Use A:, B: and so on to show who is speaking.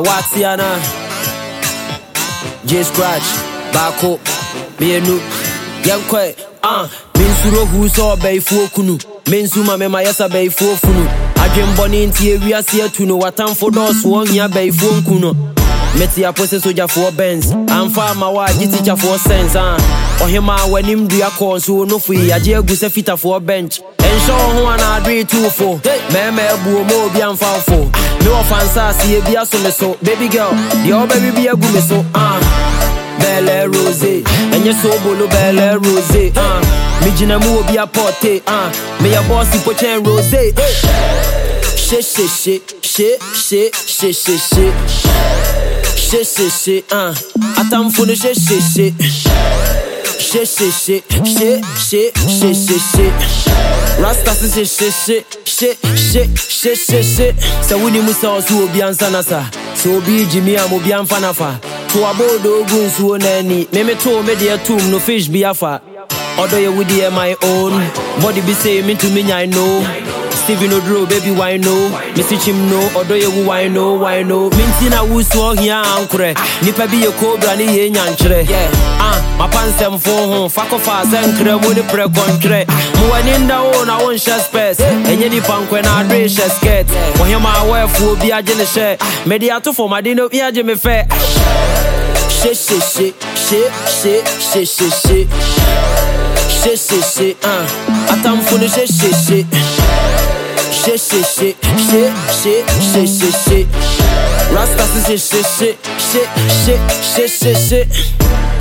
A: Waxiana J Scratch Bako Mienu Yankwe Minsuro huso beifu kunu Minsuma mema yasa beifu funu Adwemboni nti ewia se atuno watamfo dos won ya beifu nkuno Meti apose soja for Benz Amfa ma wa teacher for sense Ohima wanim dua konso no fu aje agusa fita for bench Ensho ho ana adwe too for meme ebu mo obi amfa for no offense see e bia so me so baby girl your baby be agu me so Belle Rose enye so bolo Belle Rose me jina mu obi aporte me ya bossy pochen Rose she atamfo no she Rasta she so we ni musa osu obi ansa na sa so obi jimi am obi amfa na fa to abodo ogun su onani me to me de tum no fish bi afa odo ye with my own body be say me to me I know Steven Odro baby why no me see him no odo ye why no minti na wuso hia ankure nipa bi ye cobra ni ye nyankyere my pansem fo ho fakofa senkre mo de pre kontre mo wani nda wo na won share space enye ni pankwe na adre share skirt wo hema awefu obi age ne share me de ato for made no bi age me fe she atamfo no she Rasta she